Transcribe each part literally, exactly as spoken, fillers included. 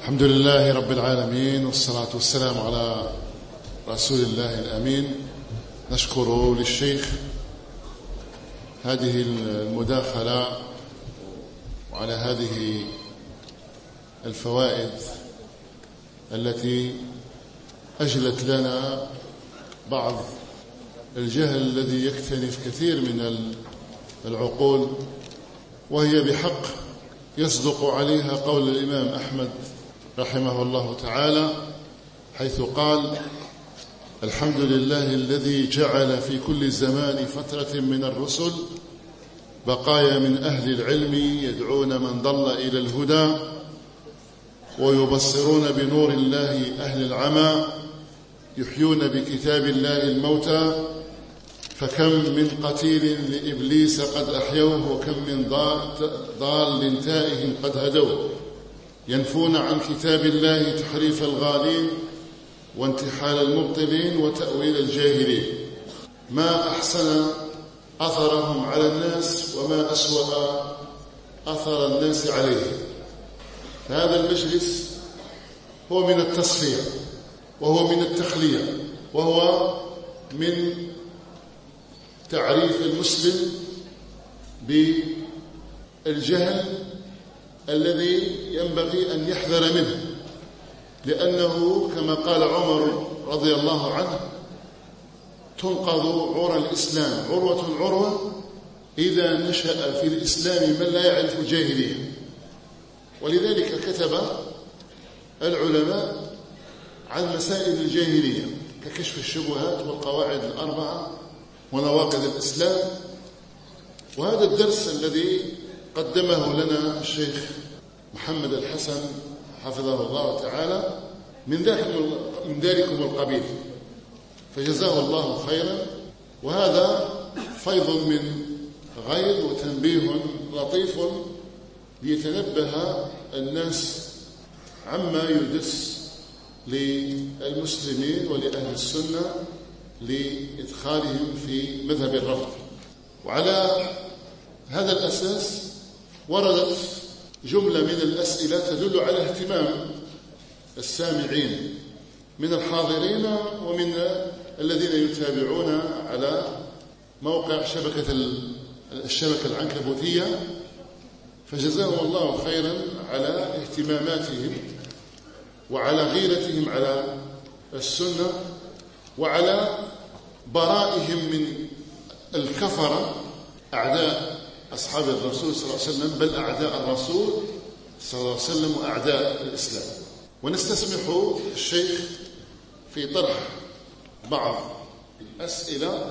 الحمد لله رب العالمين، والصلاة والسلام على رسول الله الأمين. نشكر للشيخ هذه المداخلة وعلى هذه الفوائد التي أجلت لنا بعض الجهل الذي يكتنف كثير من العقول، وهي بحق يصدق عليها قول الإمام أحمد رحمه الله تعالى، حيث قال: الحمد لله الذي جعل في كل زمان فترة من الرسل بقايا من أهل العلم يدعون من ضل إلى الهدى ويبصرون بنور الله أهل العمى، يحيون بكتاب الله الموتى، فكم من قتيل لإبليس قد أحيوه، وكم من ضال تائه قد هدوه، ينفون عن كتاب الله تحريف الغالين وانتحال المبطلين وتأويل الجاهلين. ما أحسن أثرهم على الناس وما أسوأ أثر الناس عليه. هذا المجلس هو من التصفية، وهو من التخلية، وهو من تعريف المسلم بالجهل الذي ينبغي أن يحذر منه، لأنه كما قال عمر رضي الله عنه: تنقض عرى الإسلام عروة عروة إذا نشأ في الإسلام من لا يعرف الجاهلية. ولذلك كتب العلماء عن مسائل الجاهلية ككشف الشبهات والقواعد الأربعة ونواقض الإسلام. وهذا الدرس الذي قدمه لنا الشيخ محمد الحسن حفظه الله تعالى من من ذلكم القبيل، فجزاه الله خيرا. وهذا فيض من غيظ وتنبيه لطيف ليتنبه الناس عما يدس للمسلمين ولأهل السنة لإدخالهم في مذهب الرفض. وعلى هذا الأساس وردت جملة من الأسئلة تدل على اهتمام السامعين من الحاضرين ومن الذين يتابعون على موقع شبكة الشبكة العنكبوتية، فجزاهم الله خيرا على اهتماماتهم وعلى غيرتهم على السنة وعلى برائهم من الكفرة أعداء أصحاب الرسول صلى الله عليه وسلم، بل أعداء الرسول صلى الله عليه وسلم وأعداء الإسلام. ونستسمح الشيخ في طرح بعض الأسئلة.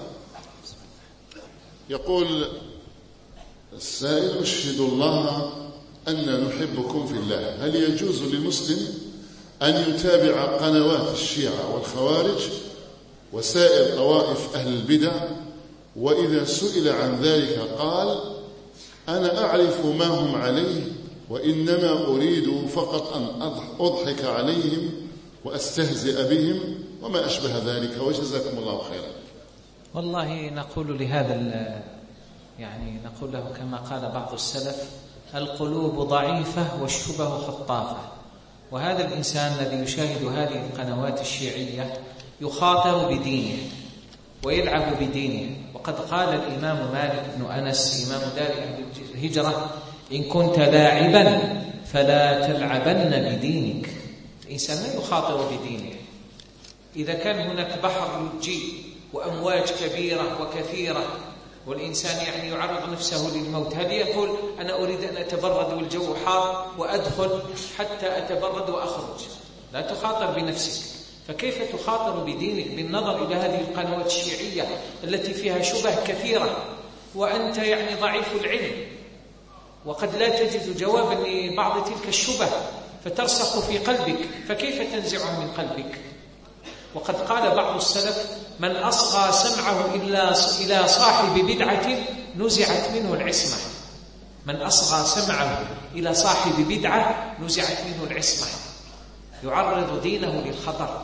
يقول السائل: أشهد الله أن نحبكم في الله، هل يجوز للمسلم أن يتابع قنوات الشيعة والخوارج وسائر طوائف أهل البدع، وإذا سئل عن ذلك قال: أنا أعرف ما هم عليه وإنما أريد فقط أن أضحك عليهم وأستهزئ بهم وما أشبه ذلك، وجزاكم الله خيرا؟ والله نقول لهذا يعني نقول له كما قال بعض السلف: القلوب ضعيفة والشبه خطافة. وهذا الإنسان الذي يشاهد هذه القنوات الشيعية يخاطر بدينه ويلعب بدينه. وقد قال الإمام مالك بن أنس إمام دار أهل الهجرة: إن كنت لاعبا فلا تلعبن بدينك. الإنسان لا يخاطر بدينه. إذا كان هناك بحر يجي وأمواج كبيرة وكثيرة والإنسان يعني يعرض نفسه للموت، هل يقول أنا أريد أن أتبرد والجو حار وأدخل حتى أتبرد وأخرج؟ لا تخاطر بنفسك. فكيف تخاطر بدينك بالنظر إلى هذه القنوات الشيعية التي فيها شبه كثيرة وأنت يعني ضعيف العلم، وقد لا تجد جوابا لبعض تلك الشبه فترسخ في قلبك، فكيف تنزعه من قلبك؟ وقد قال بعض السلف: من أصغى سمعه إلى صاحب بدعة نزعت منه العصمة. من أصغى سمعه إلى صاحب بدعة نزعت منه العصمة، يعرض دينه للخطر.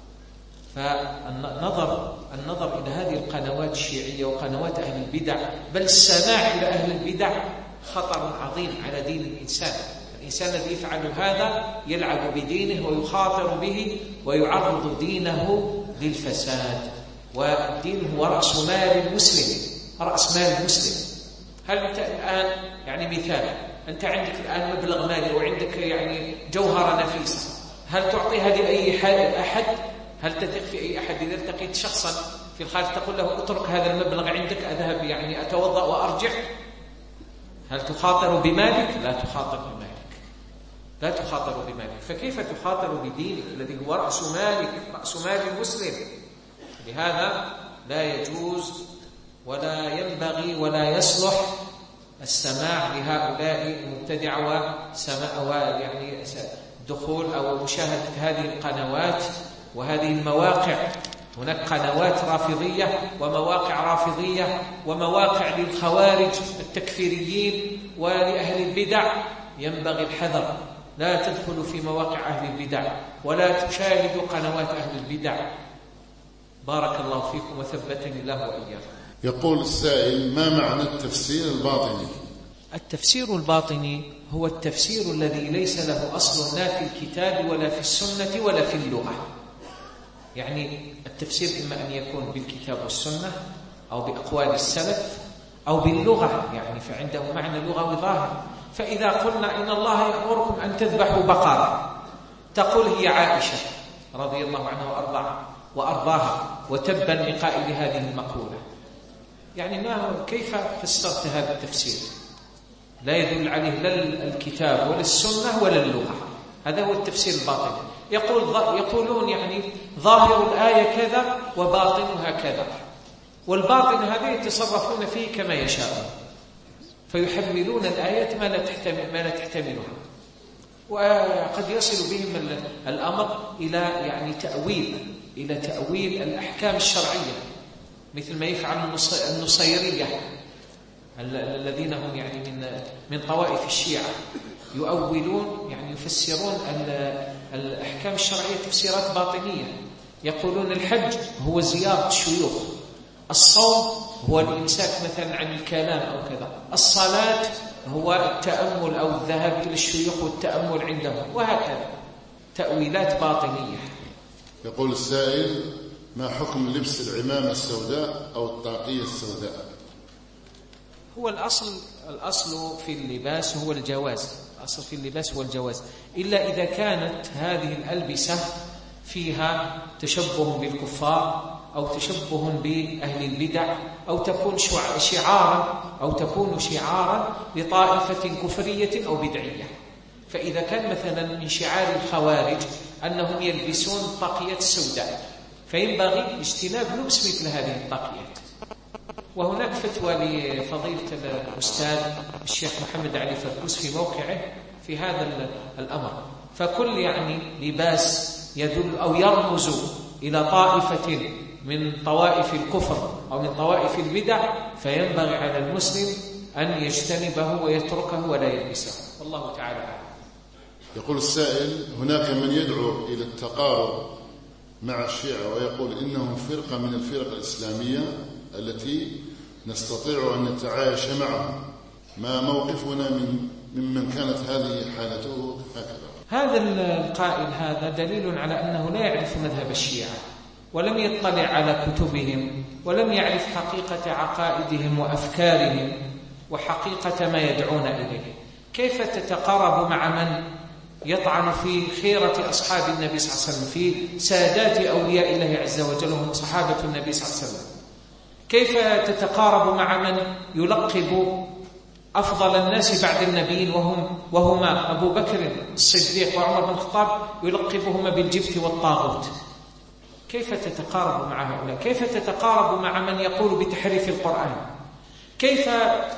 فالنظر النظر إلى هذه القنوات الشيعية وقنوات أهل البدع، بل السماع إلى أهل البدع، خطر عظيم على دين الإنسان. الإنسان الذي يفعل هذا يلعب بدينه ويخاطر به ويعرض دينه للفساد. والدين هو رأس مال المسلم، رأس مال المسلم. هل أنت الآن يعني مثال، أنت عندك الآن مبلغ مالي وعندك يعني جوهرة نفيسة، هل تعطيها لأي أحد؟ هل تثق في أي أحد؟ إذا التقيت شخصا في الخارج تقول له اترك هذا المبلغ عندك أذهب يعني أتوضأ وأرجع؟ هل تخاطر بمالك؟ لا تخاطر بمالك، لا تخاطر بمالك. فكيف تخاطر بدينك الذي هو رأس مالك، رأس مال المسلم؟ لهذا لا يجوز ولا ينبغي ولا يصلح السماع لهؤلاء المبتدعة وسماع يعني دخول أو مشاهدة هذه القنوات وهذه المواقع. هناك قنوات رافضية ومواقع رافضية ومواقع للخوارج التكفيريين ولأهل البدع، ينبغي الحذر. لا تدخلوا في مواقع أهل البدع ولا تشاهدوا قنوات أهل البدع. بارك الله فيكم وثبتني الله وإياكم. يقول السائل: ما معنى التفسير الباطني؟ التفسير الباطني هو التفسير الذي ليس له أصل لا في الكتاب ولا في السنة ولا في اللغة. يعني التفسير إما أن يكون بالكتاب والسنة أو بأقوال السلف أو باللغة، يعني فعنده معنى لغوي ظاهر. فإذا قلنا إن الله يأمركم أن تذبحوا بقرة، تقول هي عائشة رضي الله عنها وأرضاها وأرضاها وتبا لقائل هذه المقولة. يعني ما كيف فسرت هذا التفسير؟ لا يدل عليه لا الكتاب ولا السنة ولا اللغة. هذا هو التفسير الباطني. يقول يقولون يعني ظاهر الآية كذا وباطنها كذا، والباطن هذا يتصرفون فيه كما يشاءون، فيحملون الآيات ما لا تحتمل ما لا تحتملها، وقد يصل بهم الأمر إلى يعني تأويل إلى تأويل الأحكام الشرعية، مثل ما يفعل النصيرية الذين هم يعني من من طوائف الشيعة، يؤولون يعني يفسرون الأحكام الشرعية تفسيرات باطنية. يقولون الحج هو زيارة الشيوخ، الصوم هو الإمساك مثلا عن الكلام أو كذا، الصلاة هو التأمل أو الذهاب إلى الشيوخ والتأمل عندهم، وهكذا تأويلات باطنية. يقول السائل: ما حكم لبس العمامة السوداء أو الطاقية السوداء؟ هو الأصل الأصل في اللباس هو الجواز، الأصل في اللباس هو الجواز، إلا إذا كانت هذه الألبسة فيها تشبه بالكفار أو تشبه بأهل البدع أو تكون شعارا أو تكون شعارا لطائفة كفرية أو بدعية. فإذا كان مثلا من شعار الخوارج أنهم يلبسون الطاقية السوداء، فينبغي اجتناب لبس مثل هذه الطاقيات. وهناك فتوى لفضيلة الأستاذ الشيخ محمد علي فركوس في موقعه في هذا الأمر. فكل يعني لباس يدل أو يرمز إلى طائفة من طوائف الكفر أو من طوائف البدع، فينبغي على المسلم أن يجتنبه ويتركه ولا يلبسه، والله تعالى أعلم. يقول السائل: هناك من يدعو إلى التقارب مع الشيعة ويقول إنهم فرقة من الفرق الإسلامية التي نستطيع أن نتعايش معهم، ما موقفنا من ممن كانت هذه حالته هكذا؟ هذا القائل هذا دليل على أنه لا يعرف مذهب الشيعة ولم يطلع على كتبهم ولم يعرف حقيقة عقائدهم وأفكارهم وحقيقة ما يدعون إليه. كيف تتقارب مع من يطعن في خيرة أصحاب النبي صلى الله عليه وسلم، في سادات أولياء الله عز وجل هم صحابة النبي صلى الله عليه وسلم؟ كيف تتقارب مع من يلقب أفضل الناس بعد النبيين وهم وهما أبو بكر الصديق وعمر بن الخطاب يلقبهما بالجبت والطاغوت؟ كيف تتقارب مع هؤلاء؟ كيف تتقارب مع من يقول بتحريف القرآن؟ كيف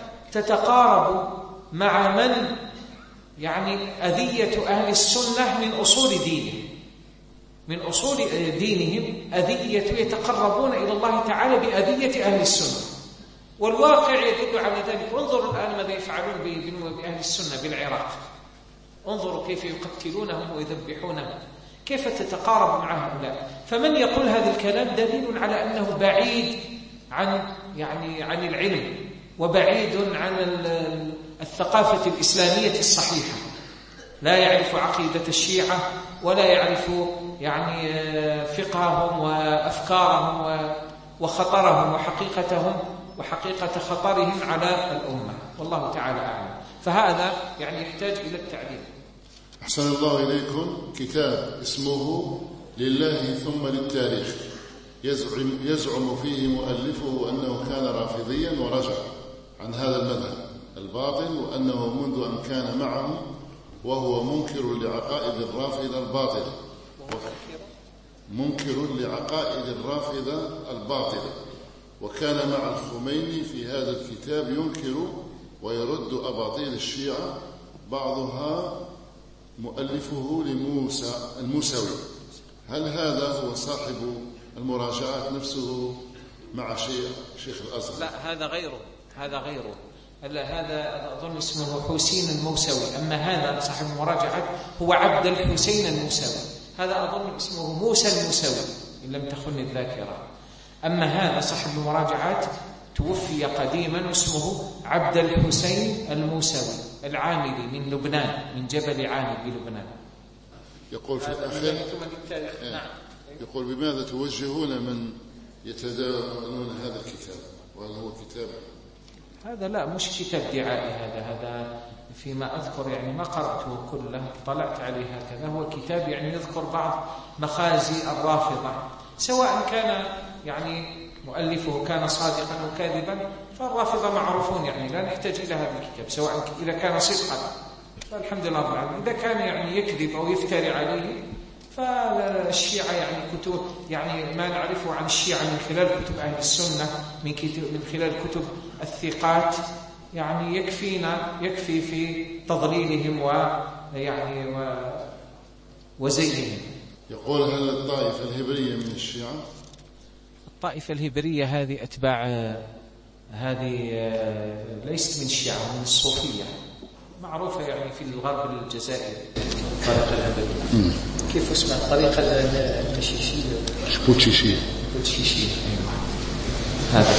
تتقارب مع من يعني أذية أهل السنة من أصول دينهم من أصول دينهم أذية يتقربون إلى الله تعالى بأذية أهل السنة، والواقع يدل على ذلك. انظروا الآن ماذا يفعلون بأهل السنة بالعراق، انظروا كيف يقتلونهم ويذبحونهم. كيف تتقارب مع هؤلاء؟ فمن يقول هذا الكلام دليل على أنه بعيد عن يعني عن العلم وبعيد عن الثقافة الإسلامية الصحيحة. لا يعرف عقيدة الشيعة ولا يعرف يعني فقههم وأفكارهم وخطرهم وحقيقتهم وحقيقة خطرهم على الأمة، والله تعالى أعلم. فهذا يعني يحتاج إلى التعليم. أحسن الله إليكم. كتاب اسمه لله ثم للتاريخ، يزعم, يزعم فيه مؤلفه أنه كان رافضيا ورجع عن هذا المذهب الباطل، وأنه منذ أن كان معهم وهو منكر لعقائد الرافضة الباطلة منكر لعقائد الرافضة الباطلة وكان مع الخميني في هذا الكتاب ينكر ويرد أباطيل الشيعة، بعضها مؤلفه لموسى الموسوي. هل هذا هو صاحب المراجعات نفسه مع شيخ شيخ الأزهر؟ لا، هذا غيره هذا غيره هذا أظن اسمه حسين الموسوي. أما هذا صاحب المراجعات هو عبد الحسين الموسوي، هذا أظن اسمه موسى الموسوي إن لم تخن الذاكرة. أما هذا صاحب المراجعات توفي قديما اسمه عبد الحسين الموسوي العاملي من لبنان، من جبل عامل بلبنان. يقول في الأخير نعم. يقول بماذا توجهون من يتداولون هذا الكتاب؟ وهل هو كتاب؟ هذا لا، مش كتاب دعائي، هذا هذا فيما أذكر يعني ما قرأته كله، طلعت عليه هكذا. هو كتاب يعني يذكر بعض مخازي الرافضة، سواء كان يعني مؤلفه كان صادقا أو كاذبا، فالرافضة معروفون يعني لا نحتاج إلى هذا الكتاب، سواء إذا كان صدقا فالحمد لله رب العالمين، إذا كان يعني يكذب أو يفتري عليه فالشيعة يعني كتب يعني ما نعرفه عن الشيعة من خلال كتب أهل السنة، من, كتب من خلال كتب الثقات، يعني يكفينا يكفي في تضليلهم ويعني وزيهم. يقول هل الطائفة الهبرية من الشيعة؟ الطائفة الهبرية هذه أتباع هذه ليست من الشيعة، من الصوفية، معروفة يعني في الغرب الجزائري. الطريقة الهبرية كيف اسمها؟ الطريقة الكشيشية الكوتشيشية الكوتشيشية أيوة. هذا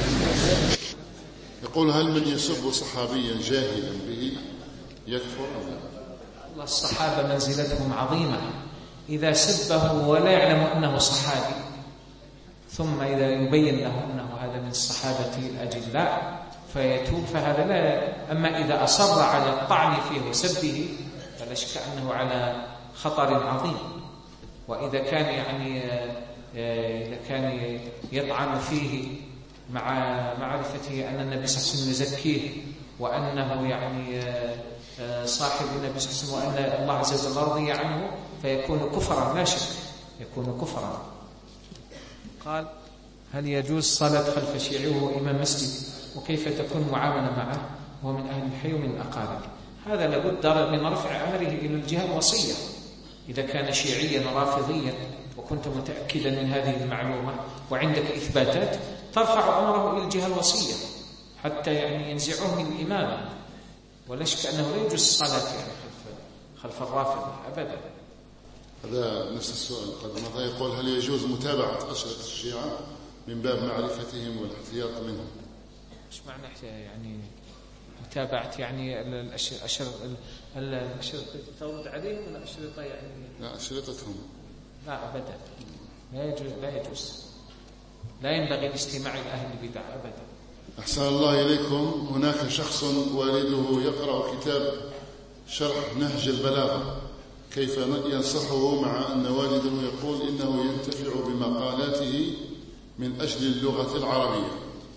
يقول هل من يسب صحابيا جاهلا به يكفر أم لا؟ الله الصحابة منزلتهم عظيمة، إذا سبه ولا يعلم أنه صحابي ثم إذا يبين له أنه هذا من الصحابة الأجلاء فيتوب فهذا لا. أما إذا أصر على الطعن فيه وسبه فلا شك أنه على خطر عظيم. وإذا كان يعني إذا كان يطعن فيه مع معرفته أن النبي صلى الله عليه وسلم يزكيه وأنه يعني صاحب النبي صلى الله عليه وسلم وأن الله عز وجل رضي عنه فيكون كفرا، لا شك يكون كفرا. قال هل يجوز صلاة خلف شيعي وهو إمام مسجد، وكيف تكون معاملة معه وهو من أهل الحي ومن الأقارب؟ هذا لابد من رفع أمره إلى الجهة الوصية. إذا كان شيعيا رافضيا وكنت متأكدا من هذه المعلومة وعندك إثباتات ترفع أمره إلى الجهة الوصية حتى يعني ينزعوه من الإمامة، ولا شك أنه لا يجوز الصلاة يعني خلف, خلف الرافضة أبدا. هذا نفس السؤال قد مضى. يقول هل يجوز متابعة أشرطة الشيعة من باب معرفتهم والاحتياط منهم؟ مش معنى يعني متابعة يعني الأشرطة الأشرطة تورد عليهم ولا أشرطة يعني؟ لا أشرطتهم لا أبدا، لا يجوز لا يجوز لا ينبغي الاستماع إلى أهل البدع أبدا. أحسن الله إليكم. هناك شخص والده يقرأ كتاب شرح نهج البلاغة، كيف ينصحه مع أن والده يقول إنه ينتفع بمقالاته من أجل اللغة العربية؟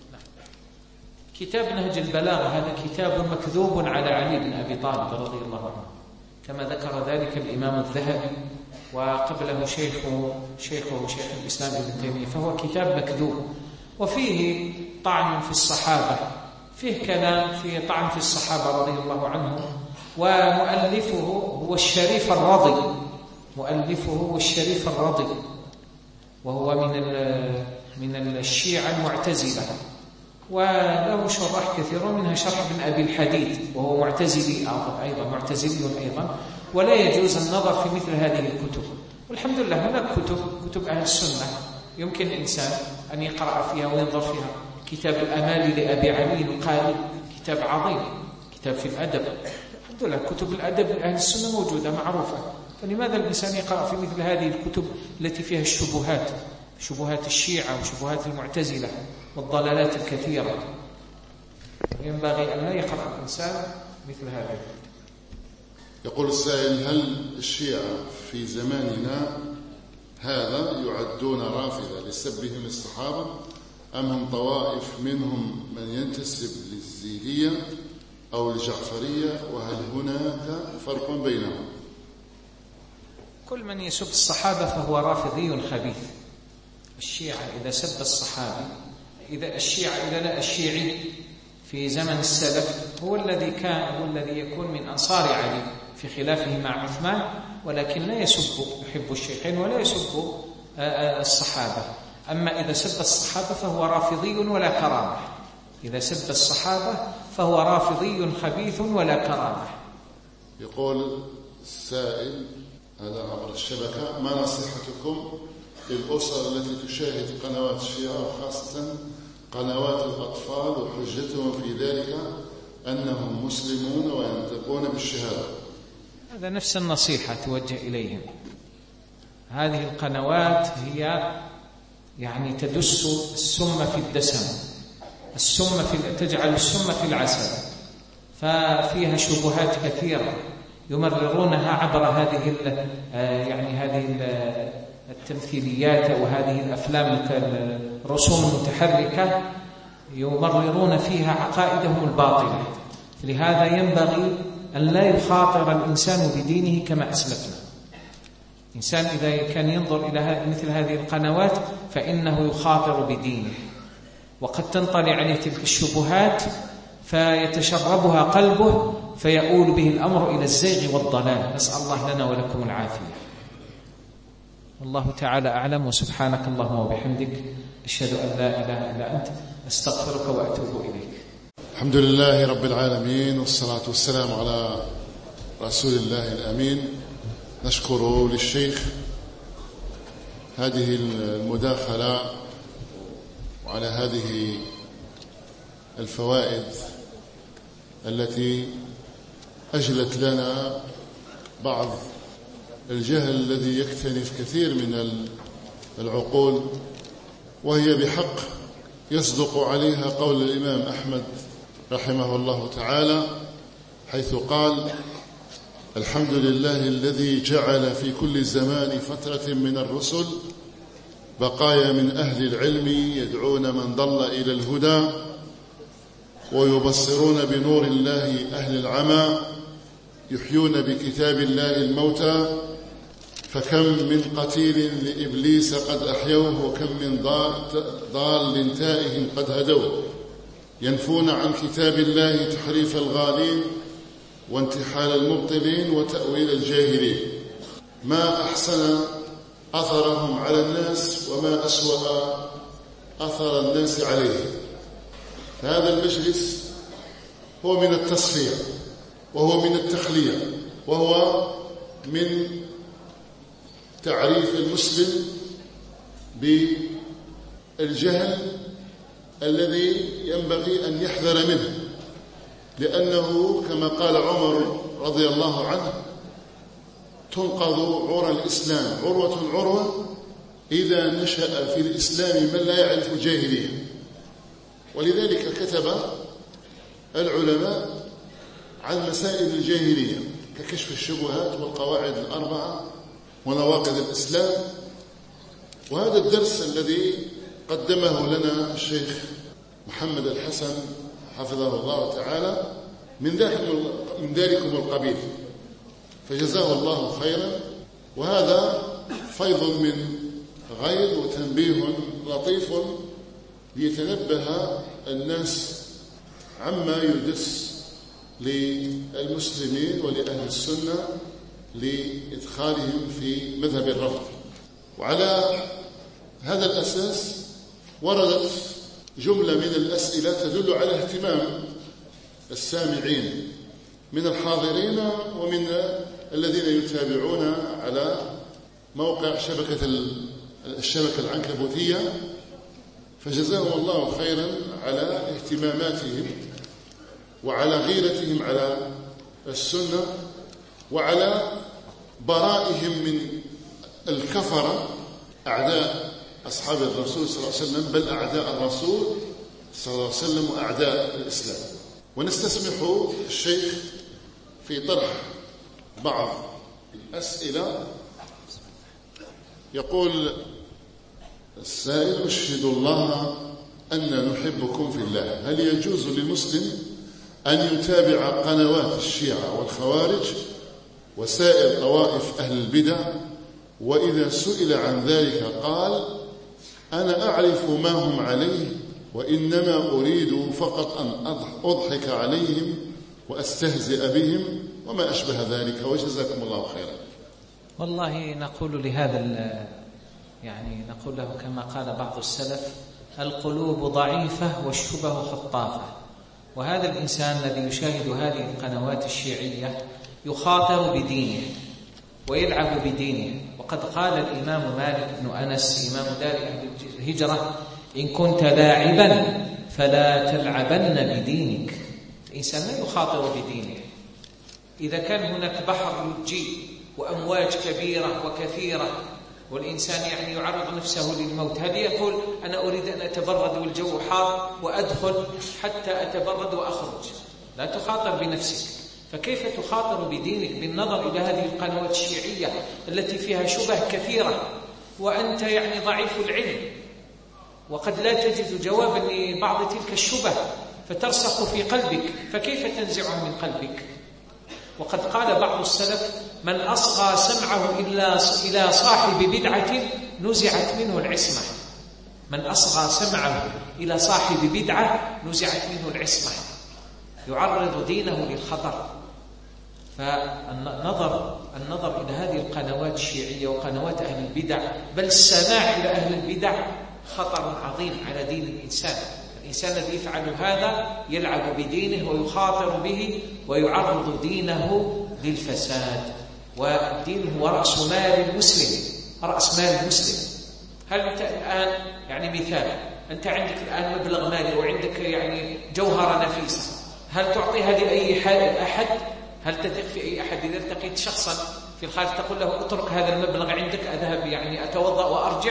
كتاب نهج البلاغة هذا كتاب مكذوب على علي بن أبي طالب رضي الله عنه، كما ذكر ذلك الإمام الذهبي وقبله شيخه شيخه شيخ الإسلام ابن تيمية، فهو كتاب مكذوب وفيه طعن في الصحابة، فيه كلام فيه طعن في الصحابة رضي الله عنهم. ومؤلفه هو الشريف الرضي، مؤلفه هو الشريف الرضي وهو من من الشيعة المعتزلة، وله شرح كثير منها شرح ابن أبي الحديد وهو معتزلي أيضا معتزلي أيضا، ولا يجوز النظر في مثل هذه الكتب. والحمد لله هناك كتب كتب أهل السنة يمكن الإنسان أن يقرأ فيها وينظر فيها. كتاب الأمال لأبي علي القاري كتاب عظيم، كتاب في الأدب، الحمد هذول كتب الأدب لأهل السنة موجودة معروفة، فلماذا الإنسان يقرأ في مثل هذه الكتب التي فيها الشبهات، شبهات الشيعة وشبهات المعتزلة والضلالات الكثيرة؟ ينبغي أن لا يقرأ الإنسان مثل هذا. يقول السائل: هل الشيعة في زماننا هذا يعدون رافضة لسبهم الصحابة، أم هم طوائف منهم من ينتسب للزيدية أو الجعفرية، وهل هناك فرق بينهم؟ كل من يسب الصحابة فهو رافضي خبيث. الشيعة إذا سب الصحابة، إذا الشيعة إذا لا الشيعي في زمن السلف هو الذي كان هو الذي يكون من أنصار علي في خلافه مع عثمان، ولكن لا يسب، يحب الشيخين ولا يسب الصحابة. أما إذا سب الصحابة فهو رافضي ولا كرامة. إذا سب الصحابة فهو رافضي خبيث ولا كرامة. يقول السائل هذا عبر الشبكة: ما نصيحتكم للأسر التي تشاهد قنوات الشيعة وخاصة قنوات الأطفال وحجتهم في ذلك أنهم مسلمون وينطقون بالشهادة؟ هذا نفس النصيحة توجه إليهم. هذه القنوات هي يعني تدس السم في الدسم، السم في تجعل السم في العسل، ففيها شبهات كثيرة يمررونها عبر هذه يعني هذه التمثيليات أو هذه الأفلام الرسوم المتحركة، يمررون فيها عقائدهم الباطلة. لهذا ينبغي أن لا يخاطر الإنسان بدينه كما أسلفنا. الإنسان إذا كان ينظر إلى مثل هذه القنوات فإنه يخاطر بدينه، وقد تنطلي عليه تلك الشبهات فيتشربها قلبه فيؤول به الأمر إلى الزيغ والضلال. نسأل الله لنا ولكم العافية. والله تعالى أعلم، وسبحانك اللهم وبحمدك أشهد أن لا إله إلا أنت أستغفرك وأتوب إليك. الحمد لله رب العالمين، والصلاة والسلام على رسول الله الأمين. نشكر للشيخ هذه المداخلة وعلى هذه الفوائد التي أجلت لنا بعض الجهل الذي يكتنف كثير من العقول، وهي بحق يصدق عليها قول الإمام أحمد رحمه الله تعالى حيث قال: الحمد لله الذي جعل في كل زمان فترة من الرسل بقايا من أهل العلم يدعون من ضل إلى الهدى ويبصرون بنور الله أهل العمى، يحيون بكتاب الله الموتى، فكم من قتيل لإبليس قد أحيوه، وكم من ضال تائه قد هدوه، ينفون عن كتاب الله تحريف الغالين وانتحال المبطلين وتأويل الجاهلين. ما أحسن أثرهم على الناس وما أسوأ أثر الناس عليه. هذا المجلس هو من التصفية وهو من التخلية وهو من تعريف المسلم بالجهل الذي ينبغي أن يحذر منه، لأنه كما قال عمر رضي الله عنه: تنقض عرى الإسلام عروة عروة إذا نشأ في الإسلام من لا يعرف جاهلية. ولذلك كتب العلماء عن مسائل الجاهلية ككشف الشبهات والقواعد الأربعة ونواقض الإسلام. وهذا الدرس الذي قدمه لنا الشيخ محمد الحسن حفظه الله تعالى من من ذلكم القبيل، فجزاه الله خيرا. وهذا فيض من غير وتنبيه لطيف ليتنبه الناس عما يدس للمسلمين ولأهل السنة لإدخالهم في مذهب الرفض. وعلى هذا الأساس وردت جملة من الأسئلة تدل على اهتمام السامعين من الحاضرين ومن الذين يتابعون على موقع شبكة الشبكة العنكبوتية، فجزاهم الله خيرا على اهتماماتهم وعلى غيرتهم على السنة وعلى برائهم من الكفرة أعداء أصحاب الرسول صلى الله عليه وسلم، بل أعداء الرسول صلى الله عليه وسلم وأعداء الإسلام. ونستسمح الشيخ في طرح بعض الأسئلة. يقول السائل: أشهد الله أن نحبكم في الله، هل يجوز للمسلم أن يتابع قنوات الشيعة والخوارج وسائر طوائف أهل البدع، وإذا سئل عن ذلك قال: أنا أعرف ما هم عليه وإنما أريد فقط أن أضحك عليهم وأستهزئ بهم وما أشبه ذلك، وجزاكم الله خيرا. والله نقول لهذا يعني نقول له كما قال بعض السلف: القلوب ضعيفة والشبه خطافة. وهذا الإنسان الذي يشاهد هذه القنوات الشيعية يخاطر بدينه ويلعب بدينه. وقد قال الإمام مالك بن أنس إمام دار أهل الهجرة: إن كنت لاعبا فلا تلعبن بدينك. الإنسان لا يخاطر بدينه. إذا كان هناك بحر يجي وأمواج كبيرة وكثيرة والإنسان يعني يعرض نفسه للموت، هل يقول أنا أريد أن أتبرد والجو حار وأدخل حتى أتبرد وأخرج؟ لا تخاطر بنفسك. فكيف تخاطر بدينك بالنظر إلى هذه القنوات الشيعية التي فيها شبه كثيرة وأنت يعني ضعيف العلم، وقد لا تجد جوابا لبعض تلك الشبه فترسخ في قلبك، فكيف تنزعها من قلبك؟ وقد قال بعض السلف: من أصغى سمعه إلى صاحب بدعة نزعت منه العصمة. من أصغى سمعه إلى صاحب بدعة نزعت منه العصمة، يعرض دينه للخطر. فالنظر النظر إلى هذه القنوات الشيعية وقنوات أهل البدع، بل السماع إلى أهل البدع، خطر عظيم على دين الإنسان. الإنسان الذي يفعل هذا يلعب بدينه ويخاطر به ويعرض دينه للفساد. والدين هو رأس مال المسلم، رأس مال المسلم. هل أنت الآن يعني مثال، أنت عندك الآن مبلغ مالي وعندك يعني جوهرة نفيسة، هل تعطيها لأي أحد؟ هل تثق في أي أحد؟ إذا التقيت شخصا في الخارج تقول له اترك هذا المبلغ عندك أذهب يعني أتوضأ وأرجع؟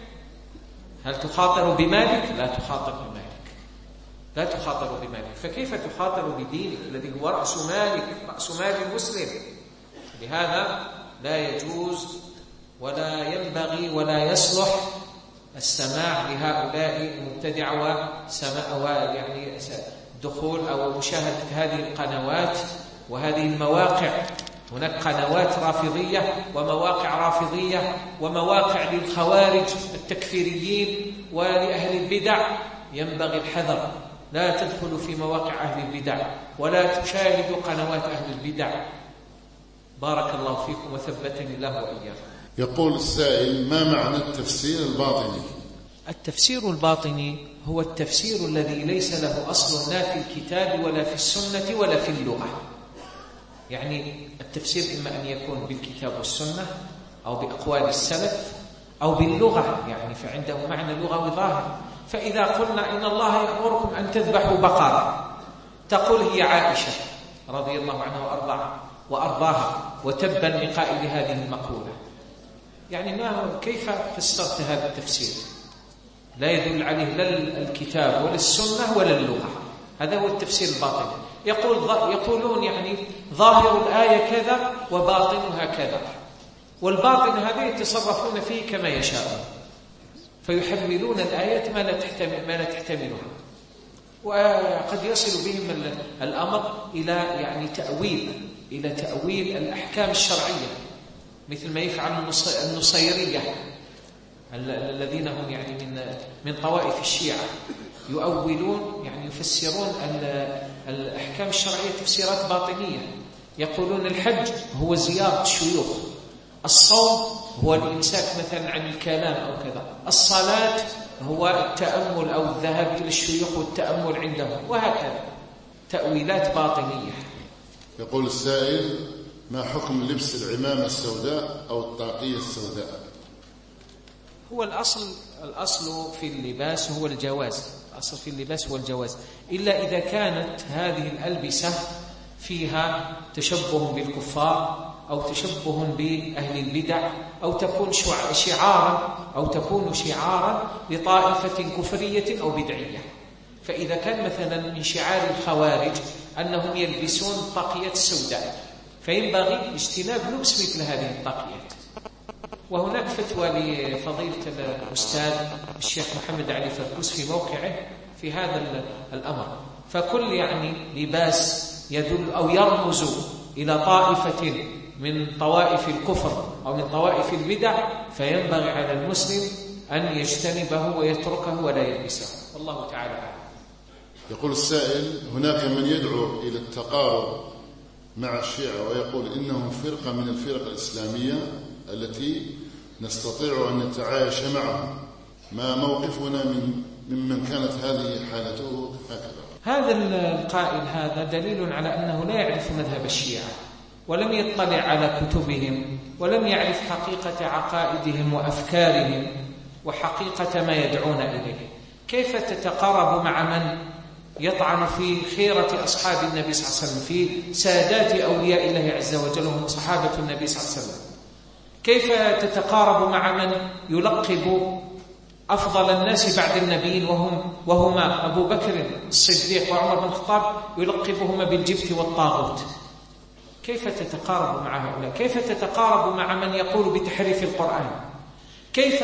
هل تخاطر بمالك؟ لا تخاطر بمالك، لا تخاطر بمالك. فكيف تخاطر بدينك الذي هو رأس مالك، رأس مال المسلم؟ لهذا لا يجوز ولا ينبغي ولا يصلح السماع لهؤلاء المبتدعة وسماع يعني دخول أو مشاهدة هذه القنوات وهذه المواقع. هناك قنوات رافضية ومواقع رافضية ومواقع للخوارج التكفيريين ولأهل البدع، ينبغي الحذر. لا تدخلوا في مواقع أهل البدع ولا تشاهدوا قنوات أهل البدع. بارك الله فيكم وثبتني الله وإياكم. يقول السائل: ما معنى التفسير الباطني؟ التفسير الباطني هو التفسير الذي ليس له أصل لا في الكتاب ولا في السنة ولا في اللغة. يعني التفسير إما أن يكون بالكتاب والسنة أو بأقوال السلف أو باللغة، يعني فعنده معنى لغوي ظاهر. فإذا قلنا إن الله يأمركم أن تذبحوا بقرة، تقول هي عائشة رضي الله عنها وأرضاها وأرضاها وتبا لقائل هذه المقولة. يعني ما كيف فسرت هذا التفسير؟ لا يدل عليه لا الكتاب ولا السنة ولا اللغة. هذا هو التفسير الباطني. يقول يقولون يعني ظاهر الآية كذا وباطنها كذا، والباطن هذا يتصرفون فيه كما يشاءون، فيحملون الآيات ما لا تحتمل ما لا تحتملها، وقد يصل بهم الأمر إلى يعني تأويل إلى تأويل الأحكام الشرعية، مثل ما يفعل النصيرية الذين هم يعني من من طوائف الشيعة، يؤولون يعني يفسرون الأحكام الشرعية تفسيرات باطنية. يقولون الحج هو زيارة الشيوخ، الصوم هو الإمساك مثلا عن الكلام أو كذا، الصلاة هو التأمل أو الذهاب إلى الشيوخ والتأمل عندهم، وهكذا تأويلات باطنية. يقول السائل: ما حكم لبس العمامة السوداء أو الطاقية السوداء؟ هو الأصل الأصل في اللباس هو الجواز، الأصل في اللباس هو الجواز، إلا إذا كانت هذه الألبسة فيها تشبه بالكفار أو تشبه بأهل البدع، أو تكون شعارا أو تكون شعارا لطائفة كفرية أو بدعية. فإذا كان مثلا من شعار الخوارج أنهم يلبسون طاقية سوداء، فينبغي اجتناب لبس مثل هذه الطاقيات. وهناك فتوى لفضيلة الأستاذ الشيخ محمد علي فركوس في موقعه في هذا الأمر. فكل يعني لباس يدل أو يرمز إلى طائفة من طوائف الكفر أو من طوائف البدع، فينبغي على المسلم أن يجتنبه ويتركه ولا يلبسه، والله تعالى أعلم. يقول السائل: هناك من يدعو إلى التقارب مع الشيعة ويقول إنهم فرقة من الفرق الإسلامية التي نستطيع أن نتعايش معهم، ما موقفنا من ممن كانت هذه حالته هكذا؟ هذا القائل هذا دليل على أنه لا يعرف مذهب الشيعة، ولم يطلع على كتبهم، ولم يعرف حقيقة عقائدهم وأفكارهم وحقيقة ما يدعون إليه. كيف تتقارب مع من يطعن في خيرة أصحاب النبي صلى الله عليه وسلم، في سادات أولياء الله عز وجل وهم صحابة النبي صلى الله عليه وسلم؟ كيف تتقارب مع من يلقب أفضل الناس بعد النبيين وهم وهما أبو بكر الصديق وعمر بن الخطاب يلقبهما بالجبت والطاغوت؟ كيف تتقارب مع هؤلاء؟ كيف تتقارب مع من يقول بتحريف القرآن؟ كيف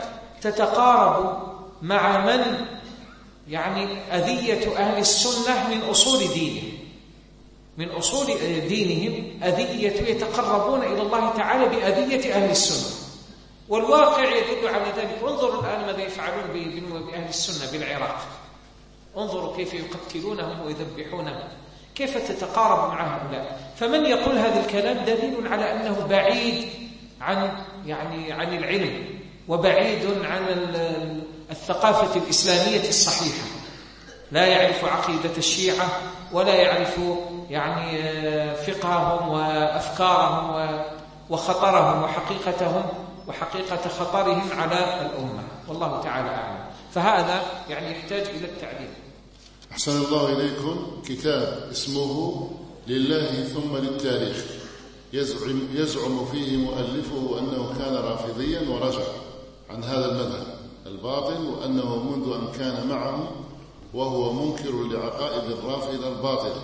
تتقارب مع من يعني أذية أهل السنة من أصول دينهم من أصول دينهم أذية يتقربون إلى الله تعالى بأذية أهل السنة، والواقع يدل على ذلك. انظروا الآن ماذا يفعلون بأهل السنة بالعراق، انظروا كيف يقتلونهم ويذبحونهم. كيف تتقارب مع هؤلاء؟ فمن يقول هذا الكلام دليل على أنه بعيد عن يعني عن العلم، وبعيد عن الثقافة الإسلامية الصحيحة. لا يعرف عقيدة الشيعة، ولا يعرف يعني فقههم وأفكارهم وخطرهم وحقيقتهم وحقيقة خطرهم على الأمة، والله تعالى أعلم. فهذا يعني يحتاج إلى التعليم. أحسن الله إليكم. كتاب اسمه لله ثم للتاريخ، يزعم, يزعم فيه مؤلفه أنه كان رافضيا ورجع عن هذا المذهب الباطل، وأنه منذ أن كان معهم وهو منكر لعقائد الرافضة الباطلة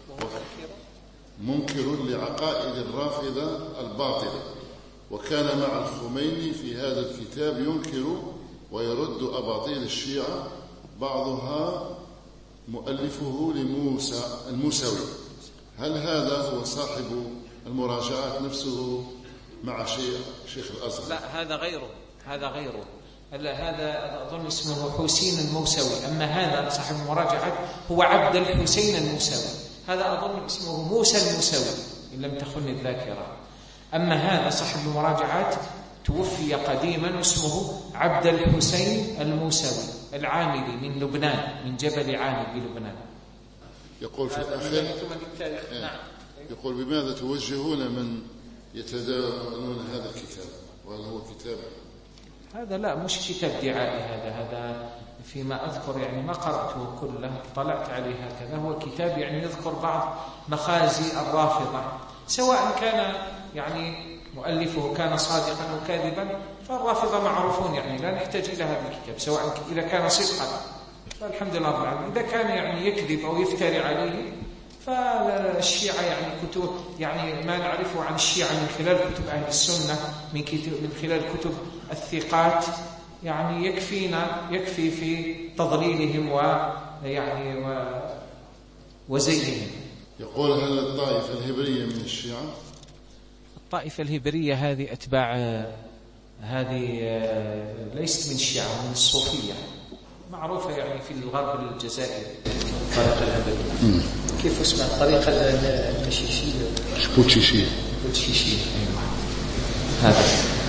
منكر لعقائد الرافضة الباطلة وكان مع الخميني في هذا الكتاب ينكر ويرد أباطيل الشيعة، بعضها مؤلفه لموسى الموسوي. هل هذا هو صاحب المراجعات نفسه مع شيخ شيخ الأزهر؟ لا، هذا غيره هذا غيره هذا أظن اسمه حسين الموسوي. أما هذا صاحب المراجعات هو عبد الحسين الموسوي، هذا أظن اسمه موسى الموسوي إن لم تخن الذاكرة. أما هذا صاحب المراجعات توفي قديما، اسمه عبد الحسين الموسوي العاملي من لبنان، من جبل عامل بلبنان. يقول في الأخير نعم. يقول: بماذا توجهون من يتداولون هذا الكتاب؟ وهل هو كتاب؟ هذا لا، مش كتاب دعائي، هذا هذا فيما أذكر يعني ما قرأته كله، طلعت عليه هكذا. هو كتاب يعني يذكر بعض مخازي الرافضة، سواء كان يعني مؤلفه كان صادقا أو كاذبا، فالرافضة معروفون، يعني لا نحتاج إلى هذا الكتاب. سواء إذا كان صدقا فالحمد لله رب العالمين، إذا كان يعني يكذب أو يفتري عليه فالشيعة يعني كتب يعني ما نعرفه عن الشيعة من خلال كتب أهل السنة، من كتب من خلال كتب الثقات، يعني يكفينا يكفي في تضليلهم ويعني و وزيهم. يقول: هل الطائفة الهبرية من الشيعة؟ الطائفة الهبرية هذه أتباع هذه ليست من الشيعة، من الصوفية، معروفة يعني في الغرب الجزائري. الطريقة الهبرية كيف اسمها؟ الطريقة المشيشية البوتشيشية البوتشيشية أيوة. هذا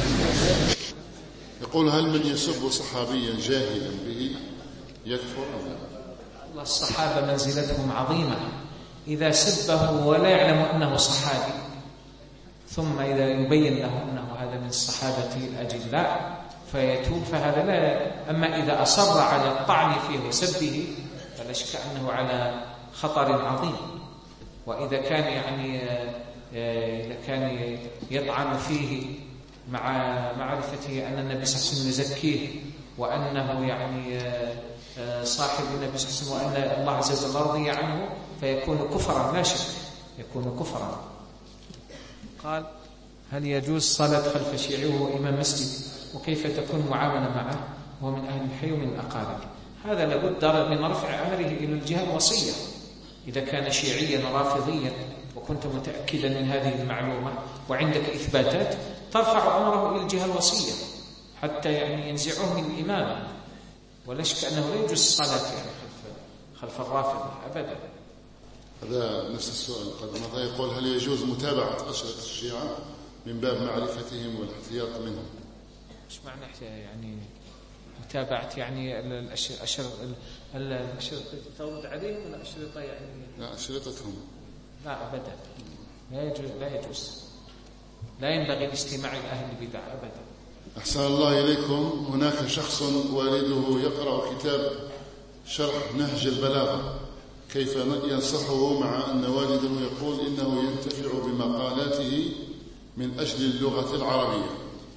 يقول: هل من يسب صحابيا جاهلا به يكفر؟ الله، الصحابة منزلتهم عظيمة. إذا سبه ولا يعلم أنه صحابي، ثم إذا يبين له أنه هذا من الصحابة الأجلاء فيتوب، فهذا لا. أما إذا أصر على الطعن فيه وسبه فلا شك أنه على خطر عظيم. وإذا كان يعني إذا كان يطعن فيه مع معرفته أن النبي صلى الله عليه وسلم يزكيه وأنه يعني صاحب النبي صلى الله عليه وسلم وأن الله عز وجل رضي عنه، فيكون كفرا لا شك، يكون كفرا. قال: هل يجوز صلاة خلف شيعي وهو إمام مسجد؟ وكيف تكون معاملة معه وهو من أهل الحي ومن الأقارب؟ هذا لابد من رفع أمره إلى الجهة الوصية. إذا كان شيعيا رافضيا وكنت متأكدا من هذه المعلومة وعندك إثباتات، ترفع أمره إلى الجهة الوصية حتى يعني ينزعوه من الإمامة. ولا شك أنه لا يجوز الصلاة يعني خلف خلف الرافضة أبدا. هذا نفس السؤال قد مضى. يقول: هل يجوز متابعة أشرطة الشيعة من باب معرفتهم والاحتياط منهم؟ إيش معنى يعني متابعة؟ يعني الأشرطة الأشرطة تورد عليهم ولا أشرطة يعني؟ لا، أشرطتهم. لا أبدا، لا يجوز، لا يجوز، لا ينبغي الاستماع إلى أهل البدع أبدا. أحسن الله إليكم. هناك شخص والده يقرأ كتاب شرح نهج البلاغة، كيف ينصحه مع أن والده يقول إنه ينتفع بمقالاته من أجل اللغة العربية؟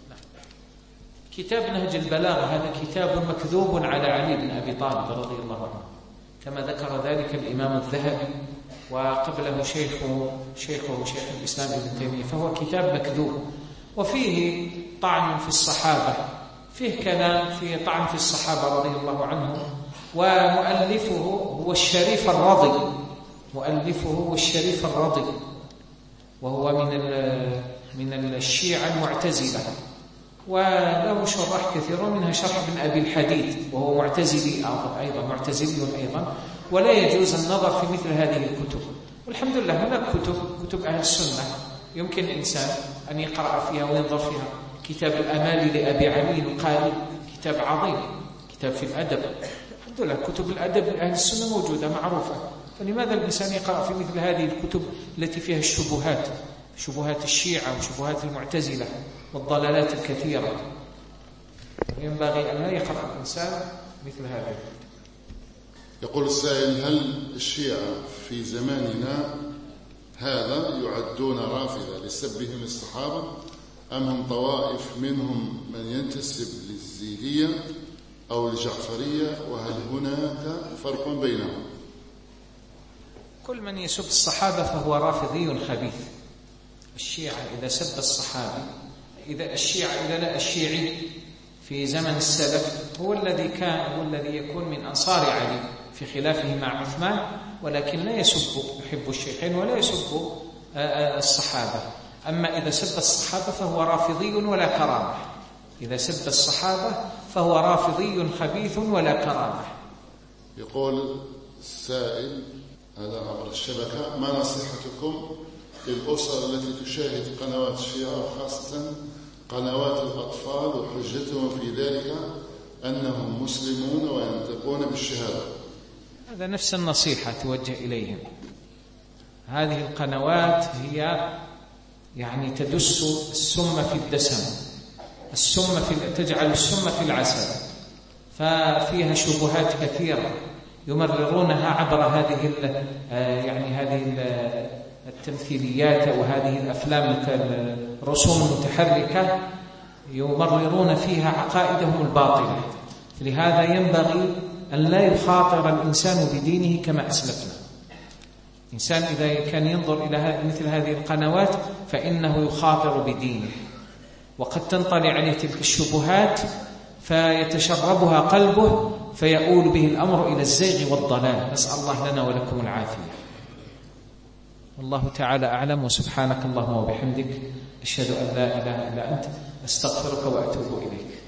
كتاب نهج البلاغة هذا كتاب مكذوب على علي بن أبي طالب رضي الله عنه، كما ذكر ذلك الإمام الذهبي وقبله شيخه شيخه شيخ الإسلام ابن تيمية، فهو كتاب مكذوب وفيه طعن في الصحابة، فيه كلام فيه طعن في الصحابة رضي الله عنهم. ومؤلفه هو الشريف الرضي، مؤلفه هو الشريف الرضي، وهو من من الشيعة المعتزلة، وله شرح كثير منها شرح ابن أبي الحديد وهو معتزلي أيضا معتزلي أيضا. ولا يجوز النظر في مثل هذه الكتب. والحمد لله هناك كتب كتب أهل السنة يمكن الإنسان أن يقرأ فيها وينظر فيها. كتاب الأمال لأبي علي القاري كتاب عظيم، كتاب في الأدب. الحمد لله كتب الأدب لأهل السنة موجودة معروفة، فلماذا الإنسان يقرأ في مثل هذه الكتب التي فيها الشبهات، شبهات الشيعة وشبهات المعتزلة والضلالات الكثيرة؟ ينبغي أن لا يقرأ الإنسان مثل هذا. يقول السائل: هل الشيعة في زماننا هذا يعدون رافضة لسبهم الصحابة، أم هم طوائف منهم من ينتسب للزيدية أو الجعفرية، وهل هناك فرق بينهم؟ كل من يسب الصحابة فهو رافضي خبيث. الشيعة إذا سب الصحابي، إذا الشيعة إذا لا الشيعي في زمن السلف هو الذي كان هو الذي يكون من أنصار علي في خلافه مع عثمان، ولكن لا يسب يحب الشيخين ولا يسب الصحابة. أما إذا سب الصحابة فهو رافضي ولا كرامة. إذا سب الصحابة فهو رافضي خبيث ولا كرامة. يقول السائل هذا عبر الشبكة: ما نصيحتكم للأسر التي تشاهد قنوات الشيعة وخاصة قنوات الأطفال وحجتهم في ذلك أنهم مسلمون وينطقون بالشهادة؟ هذا نفس النصيحة توجه إليهم. هذه القنوات هي يعني تدس السم في الدسم، السم في تجعل السم في العسل، ففيها شبهات كثيرة يمررونها عبر هذه يعني هذه التمثيليات وهذه الأفلام الرسوم المتحركة، يمررون فيها عقائدهم الباطلة. لهذا ينبغي أن لا يخاطر الإنسان بدينه كما أسلفنا. الإنسان إذا كان ينظر إلى مثل هذه القنوات فإنه يخاطر بدينه، وقد تنطلي عليه تلك الشبهات فيتشربها قلبه فيؤول به الأمر إلى الزيغ والضلال. نسأل الله لنا ولكم العافية. والله تعالى أعلم، وسبحانك اللهم وبحمدك أشهد أن لا إله إلا أنت أستغفرك وأتوب إليك.